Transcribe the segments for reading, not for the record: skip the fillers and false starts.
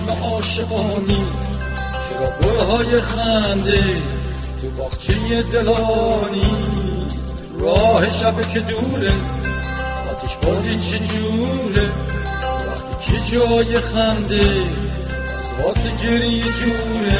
چشم عاشقانی چرا گلهای خنده تو باغچه دلانی راه شب که دوره آتش بازی چجوره وقتی که جای خنده اصوات گریه جوره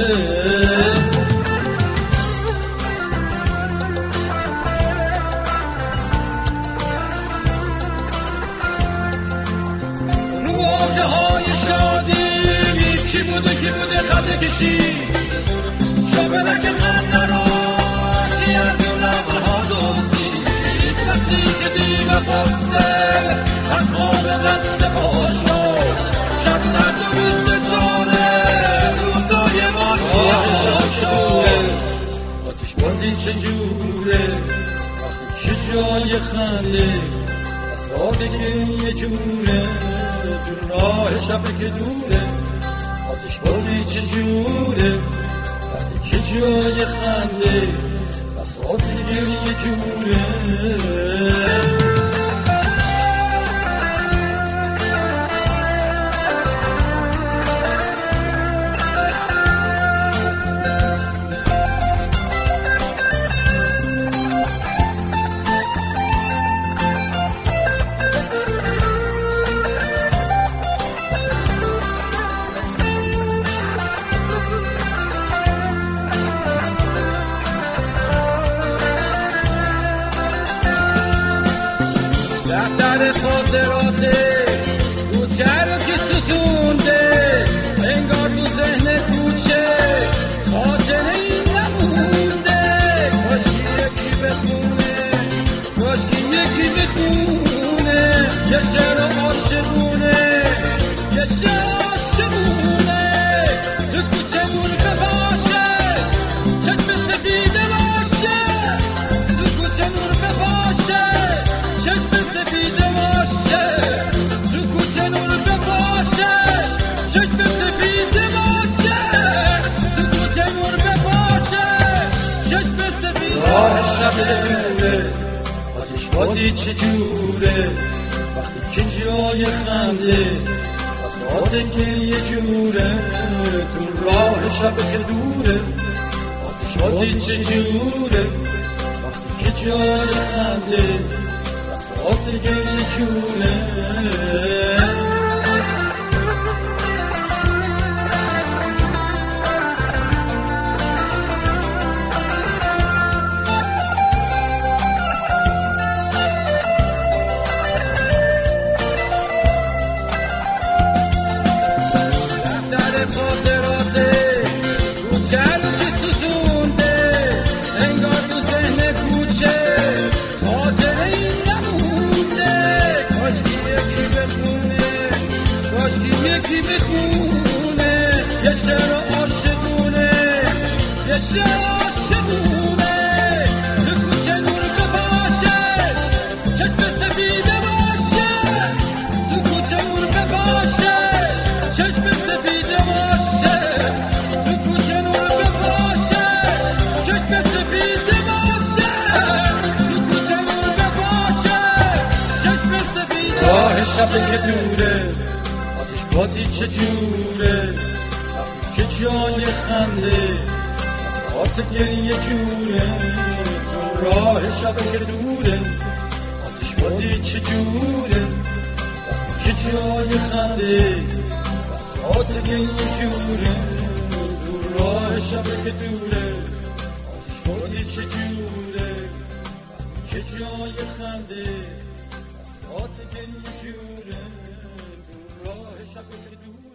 رواجه های شادی کی بوده خنده کشی شابلک خنده رو کی از اون لبه ها دوزی وقتی که دیگه بسته از خواب دست باشو شب سرد و روز داره روزای ما شاشوره آتش بازی چجوره وقتی که جای خنده اصابه گریه جوره تو راه شب که دوره آتش بازی چجوره وقتی که جای خنده اصابه گریه جوره دفتر خاطراته کوچه رو که سوزونده انگار تو ذهن کوچه خاطره این نمونده کاشکی یکی بخونه یه شعر عاشقونه یه شعر عاشقونه تو کوچه نور بپاشه چشم سفیده باشه تو کوچه نور بپاشه چشم سفیده باشه تو کوچه نور بپاشه چشم سفیده باشه تو کوچه نور بپاشه چشم سفیده راه شب دوره آتش بازی چجوره وقتی که جای خنده اصوات گریه جوره تو راه شب که دوره آتش بازی چجوره وقتی که جای خنده اصوات گریه جوره یکی بخونه یه شعر عاشقونه یه شعر عاشقونه تو کوچه نور بپاشه چشم سفیده باشه تو کوچه نور بپاشه چشم سفیده باشه تو کوچه نور بپاشه چشم سفیده باشه تو کوچه نور بپاشه چشم سفیده راه شب که دوره بازی چجوره وقتی که جای خنده اصوات گریه جوره تو راه شب که دوره آتش بازی چجوره وقتی که جای خنده اصوات گریه جوره تو راه شب که دوره آتش بازی چجوره وقتی که جای خنده اصوات گریه جوره راه شب که دور